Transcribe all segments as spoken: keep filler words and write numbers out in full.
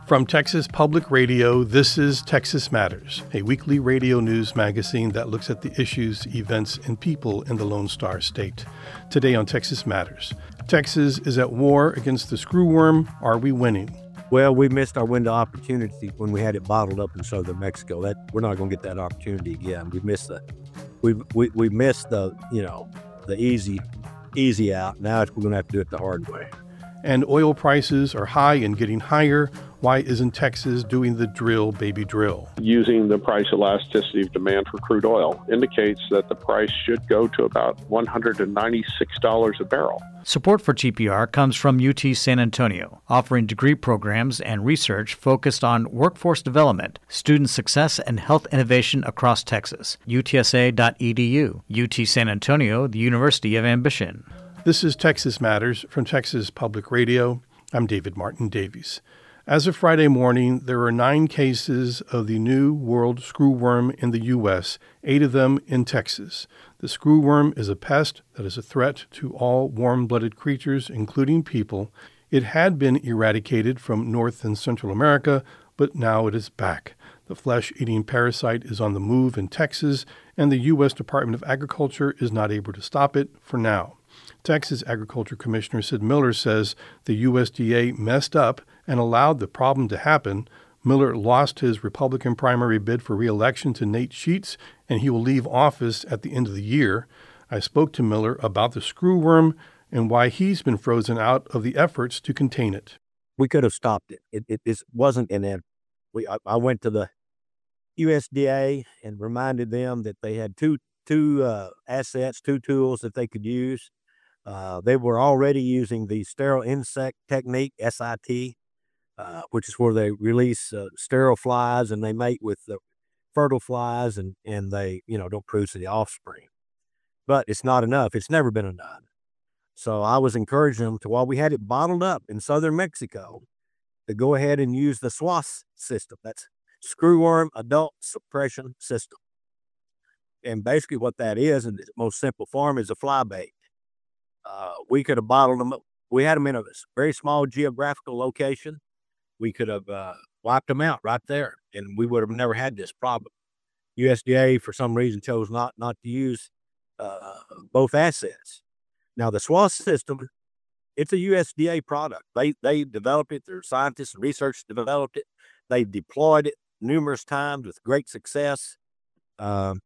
From Texas Public Radio, this is Texas Matters, a weekly radio news magazine that looks at the issues, events, and people in the Lone Star State. Today on Texas Matters, Texas is at war against the screwworm. Are we winning? Well, we missed our window of opportunity when we had it bottled up in southern Mexico. That we're not going to get that opportunity again. We missed the, we we we missed the you know the easy easy out. Now we're going to have to do it the hard way. And oil prices are high and getting higher. Why isn't Texas doing the drill, baby, drill? Using the price elasticity of demand for crude oil indicates that the price should go to about one hundred ninety-six dollars a barrel. Support for G P R comes from U T San Antonio, offering degree programs and research focused on workforce development, student success, and health innovation across Texas. U T S A dot E D U. U T San Antonio, the University of Ambition. This is Texas Matters from Texas Public Radio. I'm David Martin Davies. As of Friday morning, there are nine cases of the New World screwworm in the U S, eight of them in Texas. The screwworm is a pest that is a threat to all warm-blooded creatures, including people. It had been eradicated from North and Central America, but now it is back. The flesh-eating parasite is on the move in Texas, and the U S Department of Agriculture is not able to stop it for now. Texas Agriculture Commissioner Sid Miller says the U S D A messed up and allowed the problem to happen. Miller lost his Republican primary bid for re-election to Nate Sheets, and he will leave office at the end of the year. I spoke to Miller about the screwworm and why he's been frozen out of the efforts to contain it. We could have stopped it. It, it, it wasn't in it. We I, I went to the U S D A and reminded them that they had two two uh, assets, two tools that they could use. Uh, they were already using the sterile insect technique, S I T, uh, which is where they release uh, sterile flies and they mate with the fertile flies and, and they, you know, don't produce the offspring. But it's not enough. It's never been enough. So I was encouraging them to, while we had it bottled up in southern Mexico, to go ahead and use the S W A S system. That's Screwworm Adult Suppression System. And basically what that is, in its most simple form, is a fly bait. Uh, we could have bottled them up. We had them in a very small geographical location. We could have uh, wiped them out right there, and we would have never had this problem. U S D A, for some reason, chose not, not to use uh, both assets. Now, the S W A S system, it's a U S D A product. They they developed it. Their scientists and researchers developed it. They deployed it numerous times with great success. Um,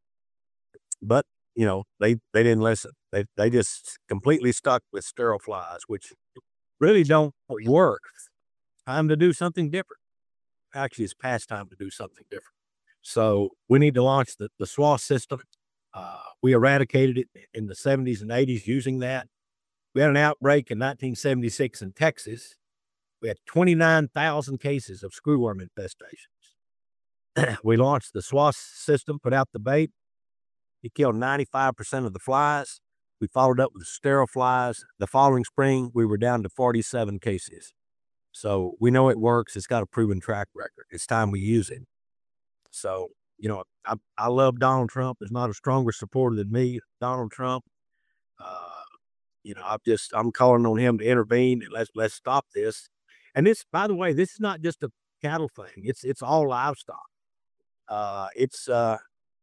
but, you know, they, they didn't listen. They they just completely stuck with sterile flies, which really don't work. Time to do something different. Actually, it's past time to do something different. So we need to launch the, the S W A S system. Uh, we eradicated it in the seventies and eighties using that. We had an outbreak in nineteen seventy-six in Texas. We had twenty-nine thousand cases of screwworm infestations. We launched the S W A S system, put out the bait. It killed ninety-five percent of the flies. We followed up with sterile flies. The following spring, we were down to forty-seven cases. So we know it works. It's got a proven track record. It's time we use it. So, you know, I, I love Donald Trump. There's not a stronger supporter than me, Donald Trump. Uh, you know, I'm just, I'm calling on him to intervene and let's, let's stop this. And this, by the way, this is not just a cattle thing. It's, it's all livestock. Uh, it's uh,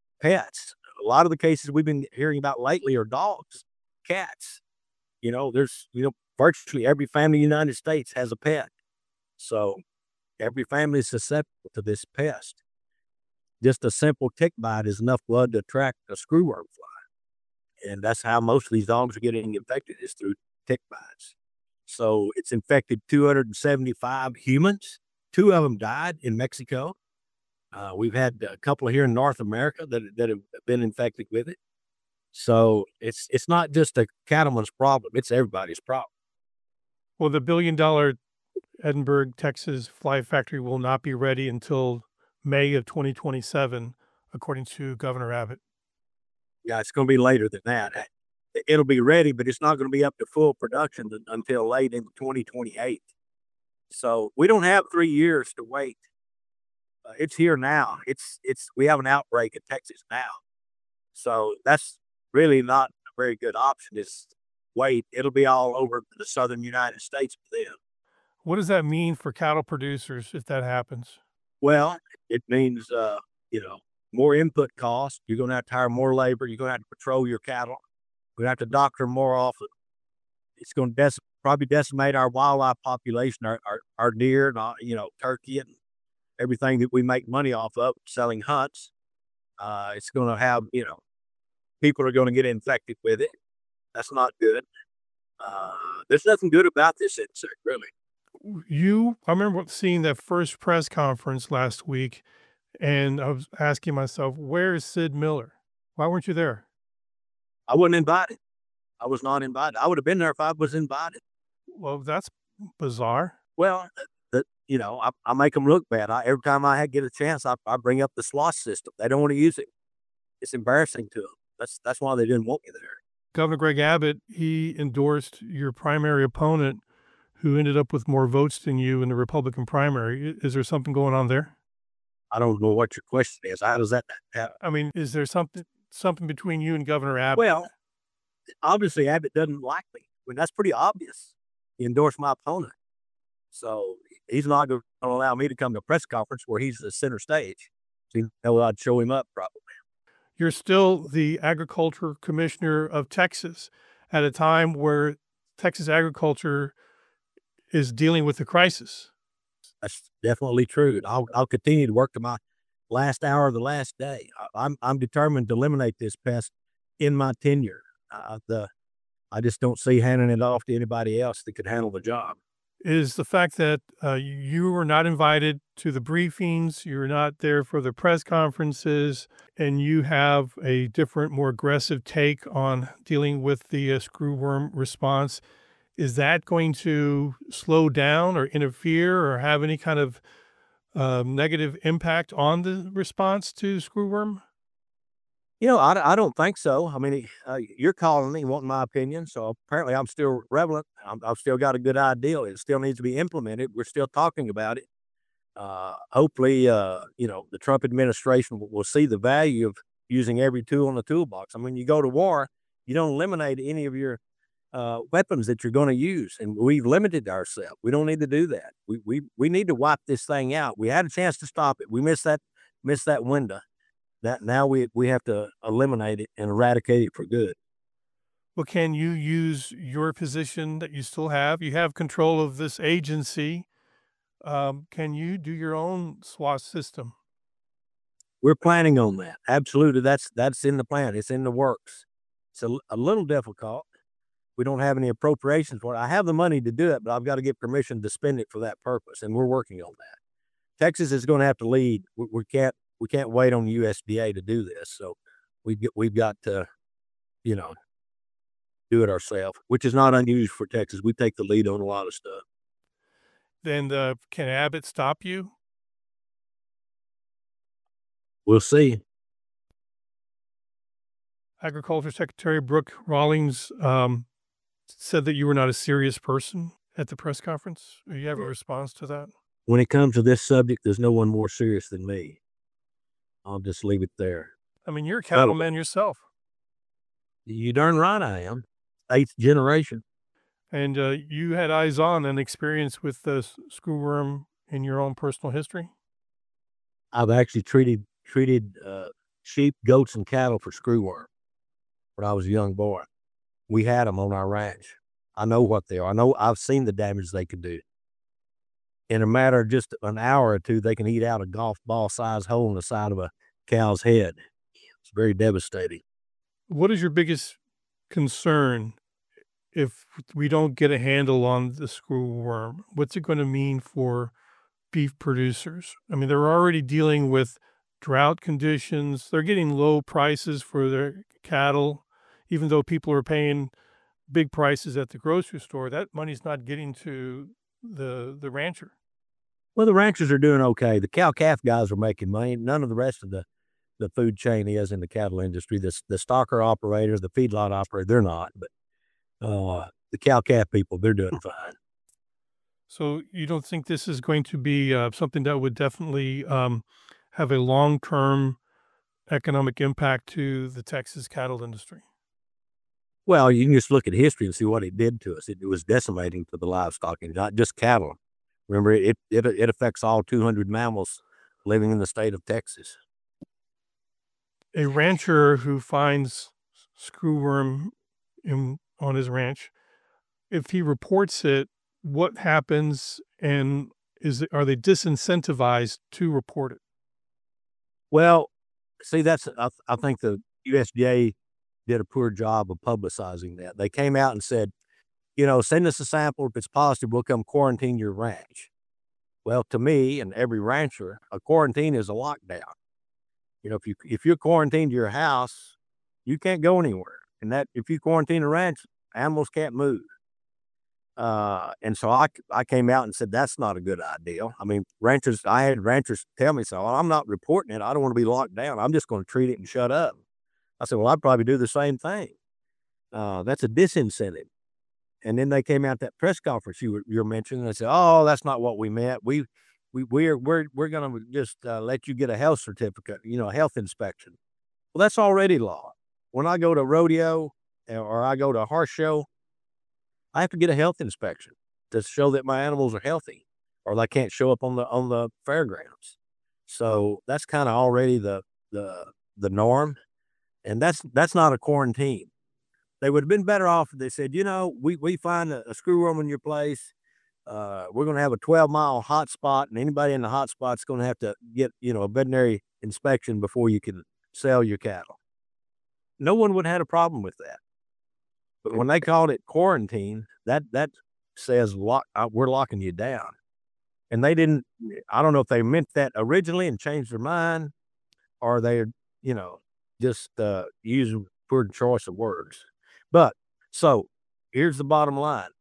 pets. A lot of the cases we've been hearing about lately are dogs, cats. You know, there's, you know, virtually every family in the United States has a pet. So every family is susceptible to this pest. Just a simple tick bite is enough blood to attract a screwworm fly. And that's how most of these dogs are getting infected, is through tick bites. So it's infected two hundred seventy-five humans. Two of them died in Mexico. Uh, we've had a couple here in North America that, that have been infected with it. So it's it's not just a cattleman's problem. It's everybody's problem. Well, the billion-dollar Edinburgh, Texas fly factory will not be ready until May of twenty twenty-seven, according to Governor Abbott. Yeah, it's going to be later than that. It'll be ready, but it's not going to be up to full production until late in twenty twenty-eight. So we don't have three years to wait. Uh, it's here now. It's it's we have an outbreak in Texas now. So that's really not a very good option. Is wait. It'll be all over the southern United States for them. What does that mean for cattle producers if that happens? Well, it means, uh, you know, more input costs. You're going to have to hire more labor. You're going to have to patrol your cattle. We're going to have to doctor more often. It's going to dec- probably decimate our wildlife population, our, our, our deer, and, uh, you know, turkey, and everything that we make money off of selling hunts. Uh, it's going to have, you know, people are going to get infected with it. That's not good. Uh, there's nothing good about this insect, really. You, I remember seeing that first press conference last week, and I was asking myself, where is Sid Miller? Why weren't you there? I wasn't invited. I was not invited. I would have been there if I was invited. Well, that's bizarre. Well, the, you know, I, I make them look bad. I, every time I get a chance, I, I bring up the SLOSS system. They don't want to use it. It's embarrassing to them. That's that's why they didn't want me there. Governor Greg Abbott, he endorsed your primary opponent, who ended up with more votes than you in the Republican primary. Is there something going on there? I don't know what your question is. How does that happen? I mean, is there something something between you and Governor Abbott? Well, obviously Abbott doesn't like me. I mean, that's pretty obvious. He endorsed my opponent. So he's not going to allow me to come to a press conference where he's the center stage. So you know, I'd show him up probably. You're still the Agriculture Commissioner of Texas at a time where Texas agriculture is dealing with a crisis. That's definitely true. And I'll, I'll continue to work to my last hour of the last day. I, I'm, I'm determined to eliminate this pest in my tenure. Uh, the, I just don't see handing it off to anybody else that could handle the job. Is the fact that uh, you were not invited to the briefings, you're not there for the press conferences, and you have a different, more aggressive take on dealing with the uh, screwworm response. Is that going to slow down or interfere or have any kind of um, negative impact on the response to screwworm? You know, I, I don't think so. I mean, uh, you're calling me, wanting my opinion, so apparently I'm still relevant. I'm, I've still got a good idea. It still needs to be implemented. We're still talking about it. Uh, hopefully, uh, you know, the Trump administration will, will see the value of using every tool in the toolbox. I mean, you go to war, you don't eliminate any of your uh, weapons that you're going to use, and we've limited ourselves. We don't need to do that. We we we need to wipe this thing out. We had a chance to stop it. We missed that missed that window. That now we we have to eliminate it and eradicate it for good. Well, can you use your position that you still have? You have control of this agency. Um, can you do your own SWAT system? We're planning on that. Absolutely, that's that's in the plan. It's in the works. It's a, a little difficult. We don't have any appropriations for it. I have the money to do it, but I've got to get permission to spend it for that purpose, and we're working on that. Texas is going to have to lead. We, we can't. We can't wait on U S D A to do this. So we we've got to, you know, do it ourselves, which is not unusual for Texas. We take the lead on a lot of stuff. Then uh, can Abbott stop you? We'll see. Agriculture Secretary Brooke Rawlings um, said that you were not a serious person at the press conference. Do you have a response to that? When it comes to this subject, there's no one more serious than me. I'll just leave it there. I mean, you're a cattleman yourself. You darn right I am. Eighth generation. And uh, you had eyes on and experience with the screwworm in your own personal history? I've actually treated treated uh, sheep, goats, and cattle for screwworm when I was a young boy. We had them on our ranch. I know what they are. I know I've seen the damage they could do. In a matter of just an hour or two, they can eat out a golf ball size hole in the side of a cow's head. It's very devastating. What is your biggest concern if we don't get a handle on the screwworm? What's it going to mean for beef producers? I mean, they're already dealing with drought conditions. They're getting low prices for their cattle, even though people are paying big prices at the grocery store. That money's not getting to the the rancher. Well, the ranchers are doing okay. The cow-calf guys are making money. None of the rest of the, the food chain is in the cattle industry. The, the stocker operators, the feedlot operator, they're not. But uh, the cow-calf people, they're doing fine. So you don't think this is going to be uh, something that would definitely um, have a long-term economic impact to the Texas cattle industry? Well, you can just look at history and see what it did to us. It, it was decimating to the livestock and not just cattle. Remember, it it it affects all two hundred mammals living in the state of Texas. A rancher who finds screwworm in, on his ranch, if he reports it, what happens, and is it, are they disincentivized to report it? Well, see, that's I, I think the U S D A did a poor job of publicizing that. They came out and said, you know, send us a sample. If it's positive, we'll come quarantine your ranch. Well, to me and every rancher, a quarantine is a lockdown. You know, if you if you're quarantined to your house, you can't go anywhere. And that if you quarantine a ranch, animals can't move. Uh, and so I, I came out and said, that's not a good idea. I mean, ranchers, I had ranchers tell me, so well, I'm not reporting it. I don't want to be locked down. I'm just going to treat it and shut up. I said, well, I'd probably do the same thing. Uh, that's a disincentive. And then they came out that press conference you were, you're mentioning. And they said, oh, that's not what we meant. We, we, we're, we're, we're going to just uh, let you get a health certificate, you know, a health inspection. Well, that's already law. When I go to rodeo or I go to a horse show, I have to get a health inspection to show that my animals are healthy, or they can't show up on the on the fairgrounds. So that's kind of already the the the norm, and that's that's not a quarantine. They would have been better off if they said, you know, we we find a, a screwworm in your place. Uh, we're going to have a twelve mile hot spot, and anybody in the hot spot's going to have to get, you know, a veterinary inspection before you can sell your cattle. No one would have had a problem with that. But when they called it quarantine, that that says lock, uh, we're locking you down. And they didn't, I don't know if they meant that originally and changed their mind, or they, you know, just uh, using poor choice of words. But so here's the bottom line.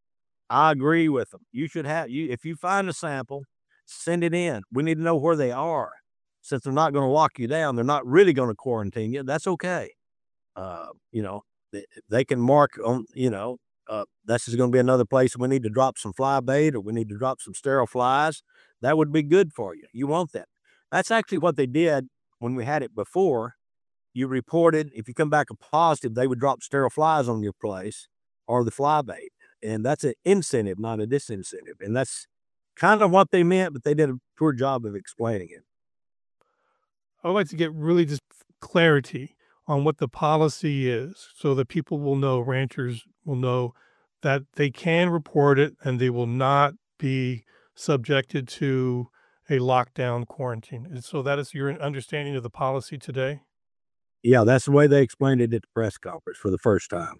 I agree with them. You should have, you if you find a sample, send it in. We need to know where they are. Since they're not going to lock you down, they're not really going to quarantine you. That's okay. Uh, you know, they can mark on, you know, uh, this is going to be another place we need to drop some fly bait, or we need to drop some sterile flies. That would be good for you. You want that. That's actually what they did when we had it before. You reported, if you come back a positive, they would drop sterile flies on your place or the fly bait. And that's an incentive, not a disincentive. And that's kind of what they meant, but they did a poor job of explaining it. I would like to get really just clarity on what the policy is, so that people will know, ranchers will know that they can report it and they will not be subjected to a lockdown quarantine. And so that is your understanding of the policy today? Yeah, that's the way they explained it at the press conference for the first time.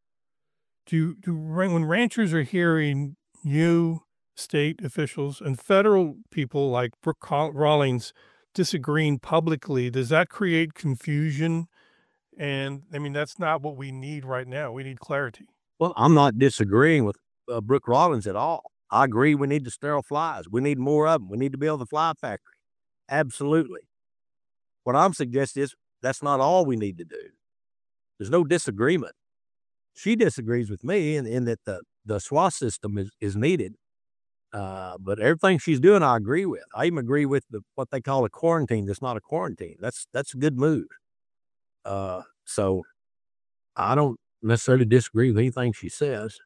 Do, do when ranchers are hearing you, state officials, and federal people like Brooke Rawlings disagreeing publicly, does that create confusion? And I mean, that's not what we need right now. We need clarity. Well, I'm not disagreeing with uh, Brooke Rawlings at all. I agree we need the sterile flies. We need more of them. We need to build the fly factory. Absolutely. What I'm suggesting is that's not all we need to do. There's no disagreement. She disagrees with me in, in that the, the S W A system is, is needed. Uh, but everything she's doing, I agree with. I even agree with the, what they call a quarantine. That's not a quarantine. That's, that's a good move. Uh, so I don't necessarily disagree with anything she says.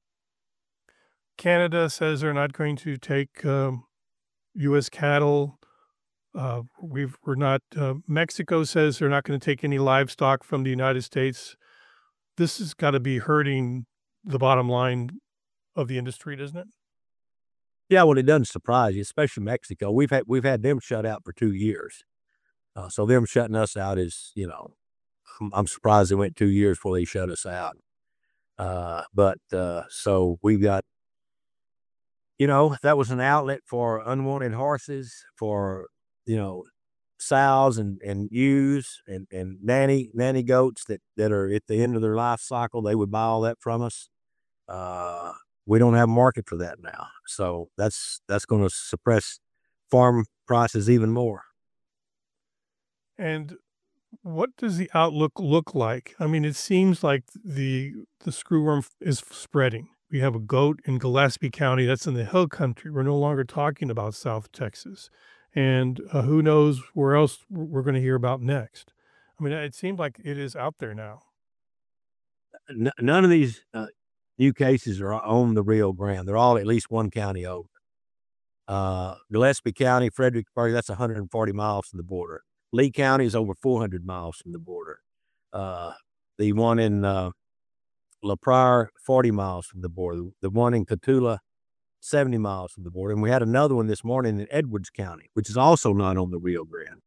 Canada says they're not going to take um, U S cattle. Uh, we've, we're not, uh, Mexico says they're not going to take any livestock from the United States. This has got to be hurting the bottom line of the industry, doesn't it? Yeah, well, it doesn't surprise you, especially Mexico. We've had, we've had them shut out for two years. Uh, so them shutting us out is, you know, I'm surprised it went two years before they shut us out. Uh, but uh, so we've got, you know, that was an outlet for unwanted horses, for, you know, sows and, and ewes and, and nanny nanny goats that, that are at the end of their life cycle. They would buy all that from us. Uh, we don't have a market for that now. So that's that's going to suppress farm prices even more. And what does the outlook look like? I mean, it seems like the the screwworm is spreading. We have a goat in Gillespie County. That's in the hill country. We're no longer talking about South Texas. And uh, who knows where else we're going to hear about next. I mean, it seems like it is out there now. N- none of these uh, new cases are on the Rio Grande. They're all at least one county over. Uh, Gillespie County, Fredericksburg, that's one hundred forty miles from the border. Lee County is over four hundred miles from the border. Uh, the one in uh, La Prairie, forty miles from the border. The one in Cotulla, seventy miles from the border. And we had another one this morning in Edwards County, which is also not on the Rio Grande.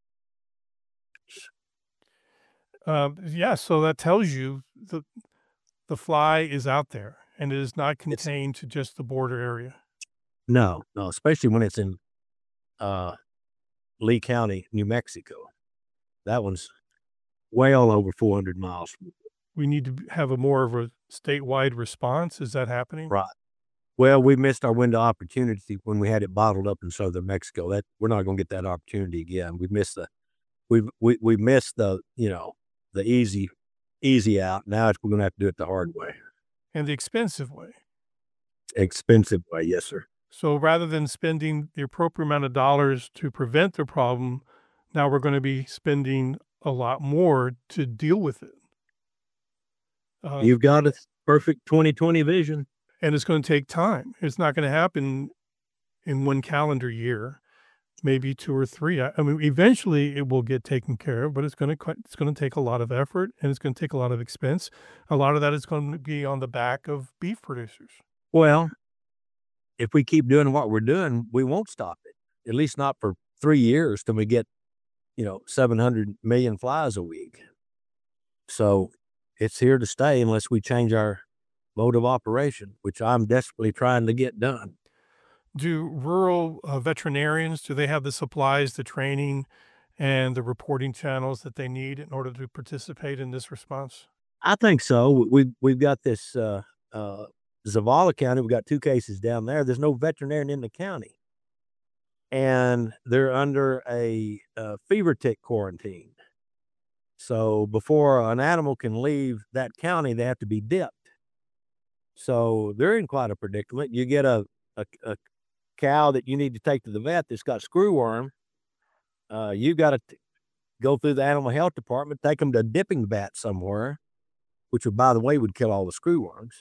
Uh, yeah, so that tells you the the fly is out there, and it is not contained it's, to just the border area. No, no, especially when it's in uh, Lee County, New Mexico. That one's well over four hundred miles. We need to have a more of a statewide response. Is that happening? Right. Well, we missed our window of opportunity when we had it bottled up in southern Mexico. That we're not going to get that opportunity again. We missed the, we we we missed the you know the easy easy out. Now it's, we're going to have to do it the hard way and the expensive way. Expensive way, yes, sir. So rather than spending the appropriate amount of dollars to prevent the problem, now we're going to be spending a lot more to deal with it. Uh, You've got a perfect twenty twenty vision. And it's going to take time. It's not going to happen in one calendar year, maybe two or three. I, I mean, eventually it will get taken care of, but it's going to it's going to take a lot of effort, and it's going to take a lot of expense. A lot of that is going to be on the back of beef producers. Well, if we keep doing what we're doing, we won't stop it. At least not for three years till we get, you know, seven hundred million flies a week. So it's here to stay unless we change our mode of operation, which I'm desperately trying to get done. Do rural uh, veterinarians, do they have the supplies, the training, and the reporting channels that they need in order to participate in this response? I think so. We've, we've got this uh, uh, Zavala County. We've got two cases down there. There's no veterinarian in the county. And they're under a, a fever tick quarantine. So before an animal can leave that county, they have to be dipped. So they're in quite a predicament. You get a, a, a cow that you need to take to the vet that's got screwworm. Uh, you got to go through the animal health department, take them to a dipping vat somewhere, which, would, by the way, would kill all the screwworms,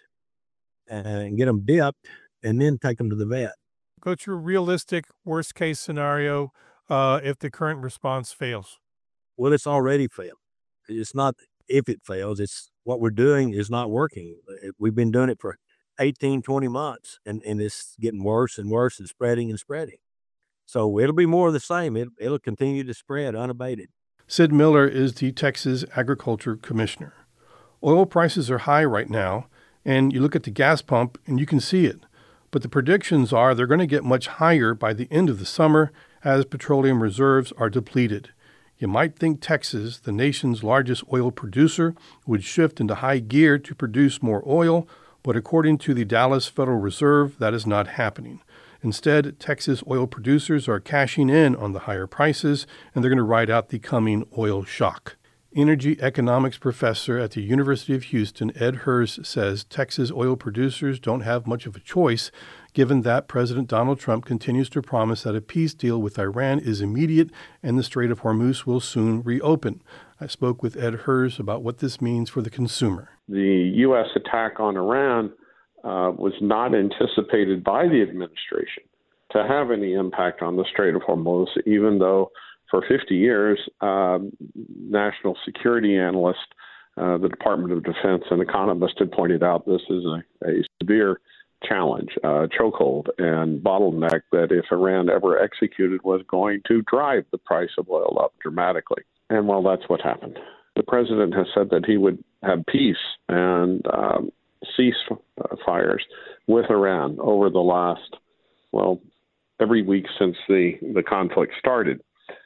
and get them dipped, and then take them to the vet. Go to a realistic worst case scenario uh, if the current response fails. Well, it's already failed. It's not if it fails, it's what we're doing is not working. We've been doing it for eighteen, twenty months, and, and it's getting worse and worse and spreading and spreading. So it'll be more of the same. It, it'll continue to spread unabated. Sid Miller is the Texas Agriculture Commissioner. Oil prices are high right now, and you look at the gas pump and you can see it. But the predictions are they're going to get much higher by the end of the summer as petroleum reserves are depleted. You might think Texas, the nation's largest oil producer, would shift into high gear to produce more oil, but according to the Dallas Federal Reserve, that is not happening. Instead, Texas oil producers are cashing in on the higher prices, and they're going to ride out the coming oil shock. Energy economics professor at the University of Houston, Ed Hers, says Texas oil producers don't have much of a choice, given that President Donald Trump continues to promise that a peace deal with Iran is immediate and the Strait of Hormuz will soon reopen. I spoke with Ed Hers about what this means for the consumer. The U S attack on Iran uh, was not anticipated by the administration to have any impact on the Strait of Hormuz, even though for fifty years, um, national security analysts, uh, the Department of Defense, and economists had pointed out this is a, a severe challenge, uh, chokehold, and bottleneck that if Iran ever executed was going to drive the price of oil up dramatically. And well, that's what happened. The president has said that he would have peace and um, cease uh, fires with Iran over the last, well, every week since the, the conflict started.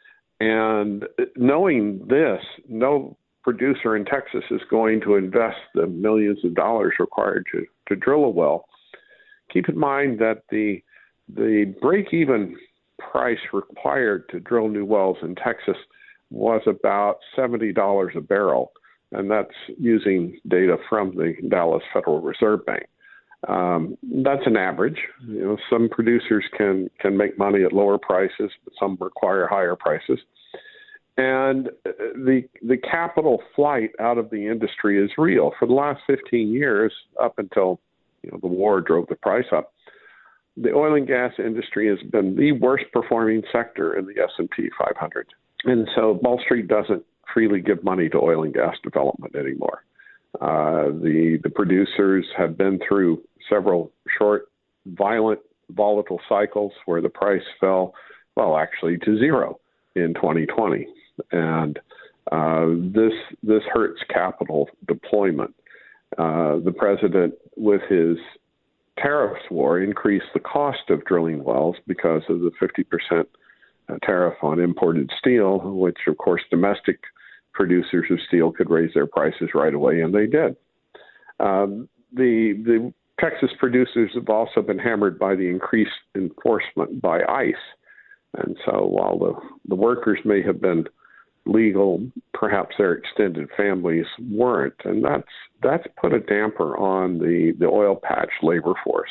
And knowing this, no producer in Texas is going to invest the millions of dollars required to, to drill a well. Keep in mind that the the break-even price required to drill new wells in Texas was about seventy dollars a barrel, and that's using data from the Dallas Federal Reserve Bank. Um, that's an average. You know, some producers can can make money at lower prices, but some require higher prices. And the the capital flight out of the industry is real. For the last fifteen years, up until you know the war drove the price up, the oil and gas industry has been the worst performing sector in the S and P five hundred. And so Wall Street doesn't freely give money to oil and gas development anymore. Uh, the the producers have been through several short, violent, volatile cycles where the price fell, well, actually to zero in twenty twenty. And uh, this this hurts capital deployment. Uh, the president, with his tariffs war, increased the cost of drilling wells because of the fifty percent tariff on imported steel, which, of course, domestic producers of steel could raise their prices right away, and they did. Um, the the Texas producers have also been hammered by the increased enforcement by ICE. And so while the, the workers may have been legal, perhaps their extended families weren't. And that's that's put a damper on the, the oil patch labor force.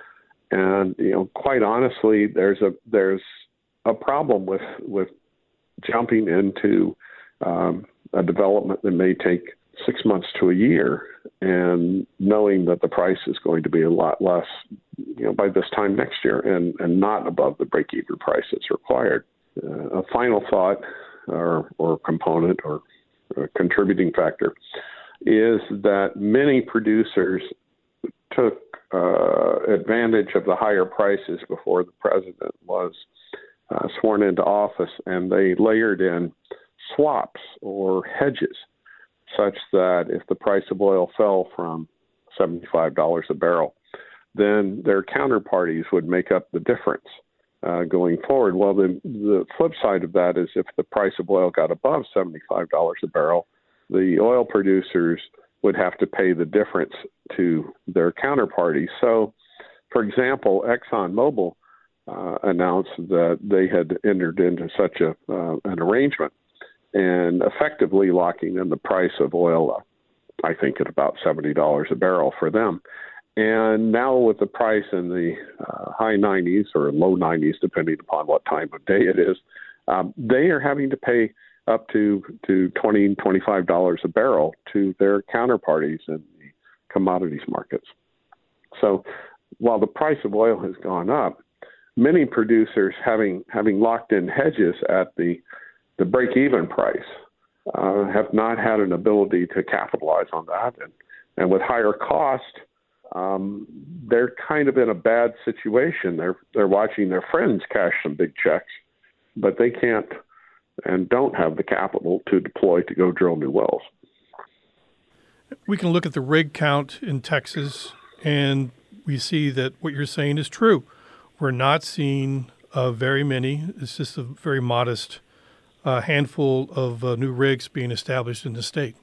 And, you know, quite honestly, there's a there's a problem with with jumping into um, a development that may take six months to a year, and knowing that the price is going to be a lot less, you know, by this time next year, and, and not above the break-even price that's required. Uh, a final thought, or or component, or a contributing factor, is that many producers took uh, advantage of the higher prices before the president was uh, sworn into office, and they layered in swaps or hedges, such that if the price of oil fell from seventy-five dollars a barrel, then their counterparties would make up the difference uh, going forward. Well, the, the flip side of that is if the price of oil got above seventy-five dollars a barrel, the oil producers would have to pay the difference to their counterparties. So, for example, ExxonMobil uh, announced that they had entered into such a uh, an arrangement, and effectively locking in the price of oil, uh, I think, at about seventy dollars a barrel for them. And now with the price in the uh, high nineties or low nineties, depending upon what time of day it is, um, they are having to pay up to, to twenty dollars, twenty-five dollars a barrel to their counterparties in the commodities markets. So while the price of oil has gone up, many producers, having having locked in hedges at the the break-even price, uh, have not had an ability to capitalize on that. And, and with higher cost, um, they're kind of in a bad situation. They're they're watching their friends cash some big checks, but they can't and don't have the capital to deploy to go drill new wells. We can look at the rig count in Texas, and we see that what you're saying is true. We're not seeing uh, very many. It's just a very modest a handful of uh, new rigs being established in the state.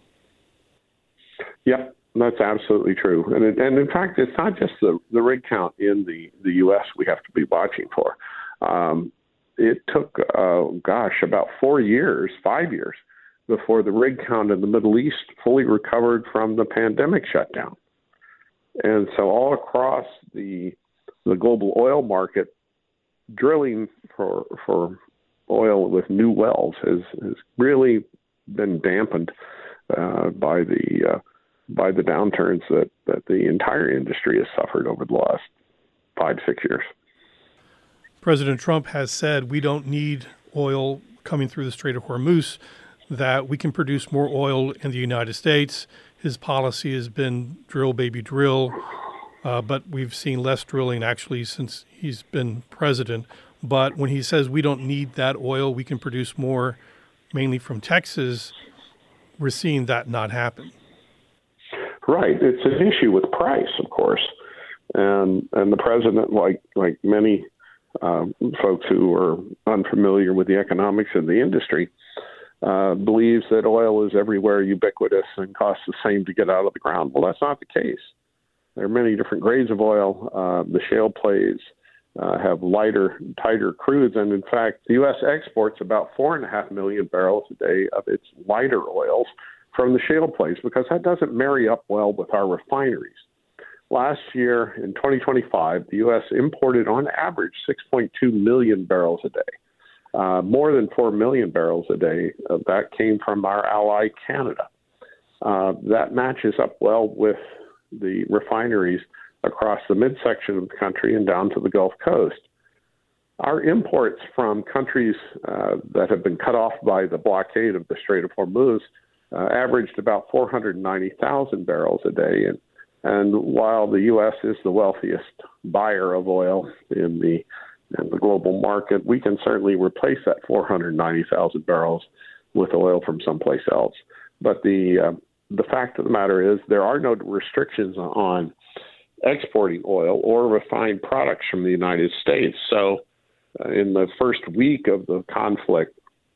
Yep, that's absolutely true. And it, and in fact, it's not just the, the rig count in the, the U S we have to be watching for. Um, it took, uh, gosh, about four years, five years, before the rig count in the Middle East fully recovered from the pandemic shutdown. And so all across the the global oil market, drilling for for oil with new wells has, has really been dampened uh, by the uh, by the downturns that, that the entire industry has suffered over the last five, six years. President Trump has said we don't need oil coming through the Strait of Hormuz, that we can produce more oil in the United States. His policy has been drill, baby, drill, uh, but we've seen less drilling actually since he's been president. But when he says we don't need that oil, we can produce more, mainly from Texas, we're seeing that not happen. Right. It's an issue with price, of course. And and the president, like like many um, folks who are unfamiliar with the economics of the industry, uh, believes that oil is everywhere, ubiquitous, and costs the same to get out of the ground. Well, that's not the case. There are many different grades of oil. Uh, the shale plays Uh, have lighter, tighter crudes. And in fact, the U S exports about four and a half million barrels a day of its lighter oils from the shale plays, because that doesn't marry up well with our refineries. Last year, in twenty twenty-five, the U S imported on average six point two million barrels a day. Uh, more than four million barrels a day of that came from our ally, Canada. Uh, that matches up well with the refineries across the midsection of the country and down to the Gulf Coast. Our imports from countries uh, that have been cut off by the blockade of the Strait of Hormuz uh, averaged about four hundred ninety thousand barrels a day. And, and while the U S is the wealthiest buyer of oil in the, in the global market, we can certainly replace that four hundred ninety thousand barrels with oil from someplace else. But the, uh, the fact of the matter is there are no restrictions on exporting oil or refined products from the United States. So uh, in the first week of the conflict,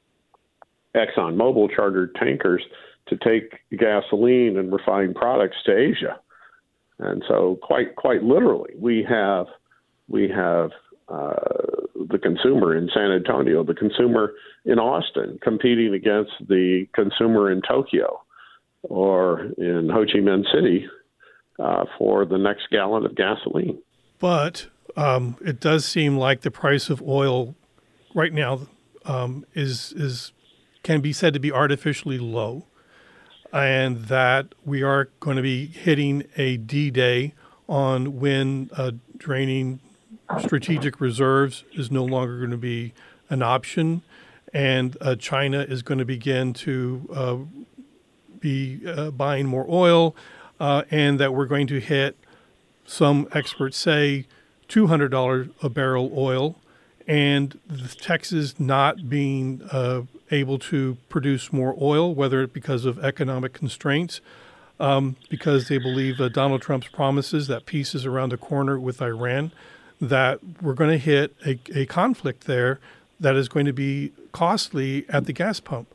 ExxonMobil chartered tankers to take gasoline and refined products to Asia. And so quite quite literally, we have we have uh, the consumer in San Antonio, the consumer in Austin competing against the consumer in Tokyo or in Ho Chi Minh City uh, for the next gallon of gasoline. But um, it does seem like the price of oil right now um, is is can be said to be artificially low, and that we are going to be hitting a D-Day on when uh, draining strategic reserves is no longer going to be an option, and uh, China is going to begin to uh, be uh, buying more oil, uh, and that we're going to hit, some experts say, two hundred dollars a barrel oil, and Texas not being uh, able to produce more oil, whether because of economic constraints, um, because they believe uh, Donald Trump's promises that peace is around the corner with Iran, that we're going to hit a, a conflict there that is going to be costly at the gas pump.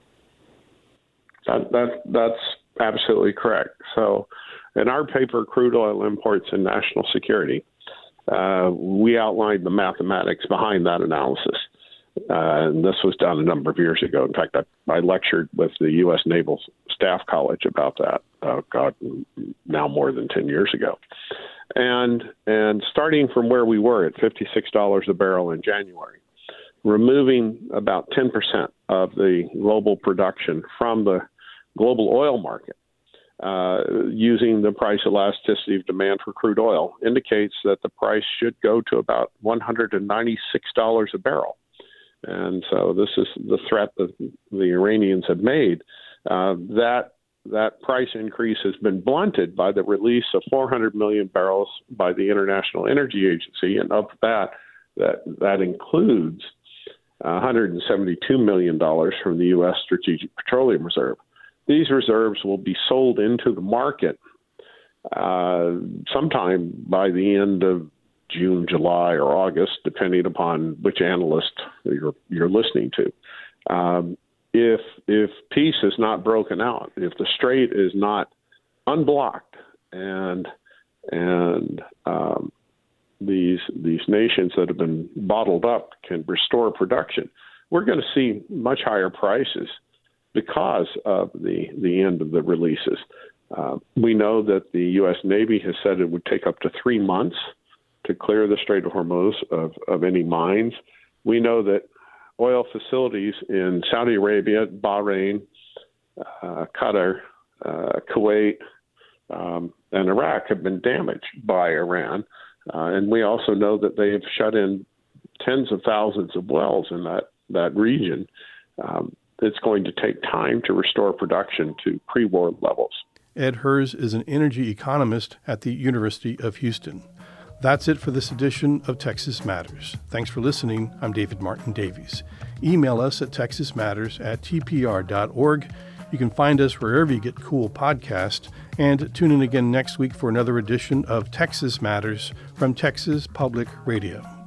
That, that, that's absolutely correct. So in our paper, Crude Oil Imports and National Security, uh, we outlined the mathematics behind that analysis. Uh, and this was done a number of years ago. In fact, I, I lectured with the U S Naval Staff College about that, oh, God, now more than ten years ago. And and starting from where we were at fifty-six dollars a barrel in January, removing about ten percent of the global production from the global oil market, uh, using the price elasticity of demand for crude oil, indicates that the price should go to about one hundred ninety-six dollars a barrel. And so this is the threat that the Iranians have made. Uh, that that price increase has been blunted by the release of four hundred million barrels by the International Energy Agency, and of that, that that includes one hundred seventy-two million dollars from the U S Strategic Petroleum Reserve. These reserves will be sold into the market uh, sometime by the end of June, July, or August, depending upon which analyst you're, you're listening to. Um, if if peace is not broken out, if the strait is not unblocked, and and um, these these nations that have been bottled up can restore production, we're going to see much higher prices because of the the end of the releases. Uh, we know that the U S Navy has said it would take up to three months to clear the Strait of Hormuz of, of any mines. We know that oil facilities in Saudi Arabia, Bahrain, uh, Qatar, uh, Kuwait, um, and Iraq have been damaged by Iran. Uh, and we also know that they have shut in tens of thousands of wells in that, that region. Um, it's going to take time to restore production to pre-war levels. Ed Hers is an energy economist at the University of Houston. That's it for this edition of Texas Matters. Thanks for listening. I'm David Martin Davies. Email us at texas matters at t p r dot org. You can find us wherever you get cool podcasts. And tune in again next week for another edition of Texas Matters from Texas Public Radio.